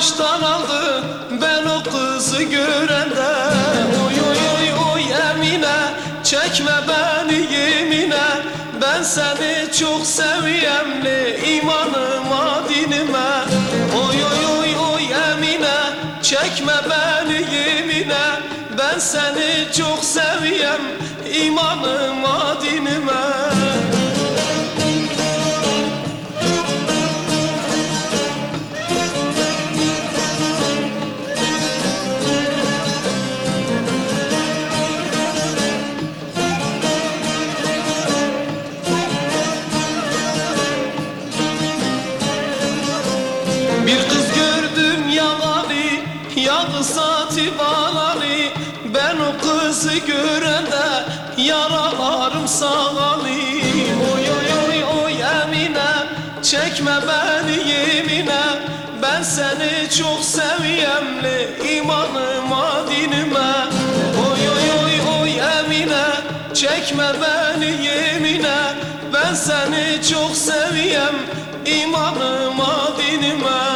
baştan aldı ben o kızı görende. Oy oy oy oy Emine, çekme beni yemine, ben seni çok seviyemli imanıma dinime. Oy oy oy oy Emine, çekme beni yemine, ben seni çok seviyem imanıma dinime. Bir kız gördüm yavali, yağı saati bağlali, ben o kızı görende yaralarım sağali. Oy oy oy oy Emine, çekme beni yemine, ben seni çok seviyemli imanıma dinime. Oy oy oy oy Emine, çekme beni yemine, ben seni çok seviyem imanıma dinime.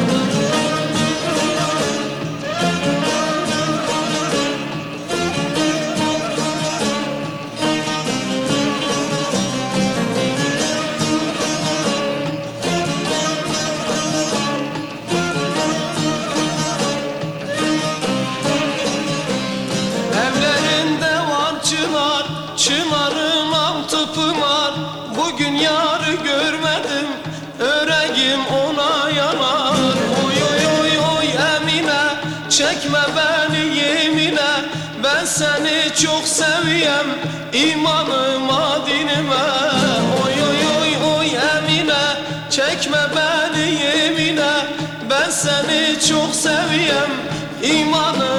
Evlerinde var çınar, çınarım altı pınar, bugün yarı görmedim, öreğim ona yanar. Oy oy oy oy Emine, çekme beni yemine, ben seni çok seviyem imanıma dinime. Oy oy oy oy Emine, çekme beni yemine, ben seni çok seviyem imanıma